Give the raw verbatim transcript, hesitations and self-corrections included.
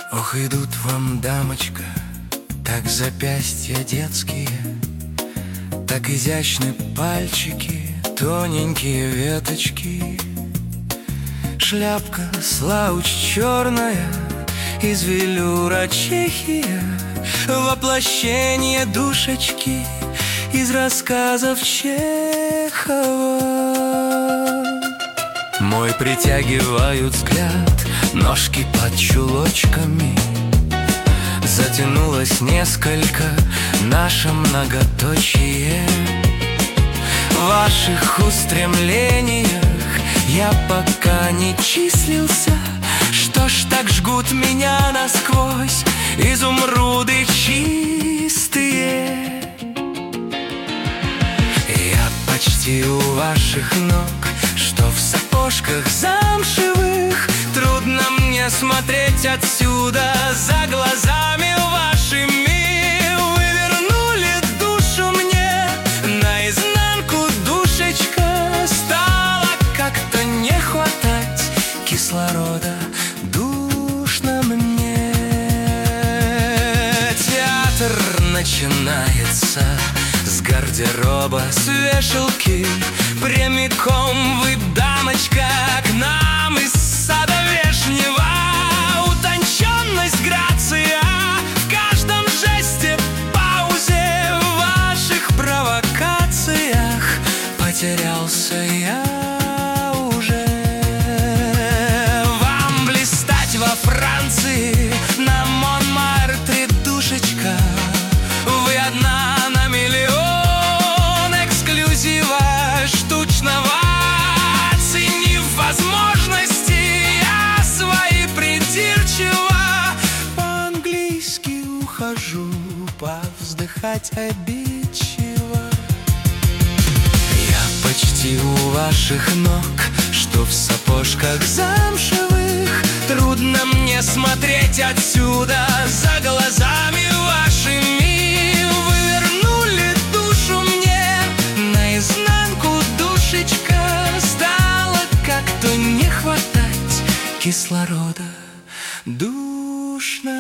Ох, идут вам, дамочка, так запястья детские, так изящны пальчики, тоненькие веточки. Шляпка слауч черная, из велюра Чехия, воплощение душечки из рассказов Чехова. Мой притягивают взгляд ножки под чулочками. Затянулось несколько наше многоточие. В ваших устремлениях я пока не числился. Что ж так жгут меня насквозь изумруды чистые? Я почти у ваших ног, что в сапожках замшевых. Трудно мне смотреть отсюда за глазами вашими. Вы вернули душу мне наизнанку, душечка. Стало как-то не хватать кислорода, душно мне. Театр начинается с гардероба, с вешалки. Прямиком вы, дамочка, к нам из сада вешнего. Утонченность, грация в каждом жесте, паузе, в ваших провокациях потерялся я уже. Вам блистать во Франции, на Монмартре, душечка. Вы одна на миллион, эксклюзива штучного. Оценив возможности, я свои придирчиво по-английски ухожу, повздыхать обидчиво. Я почти у ваших ног, что в сапожках замшевых. Трудно мне смотреть отсюда за глазами вашими. Вы вернули душу мне наизнанку, душечка. Стало как-то не хватать кислорода, душно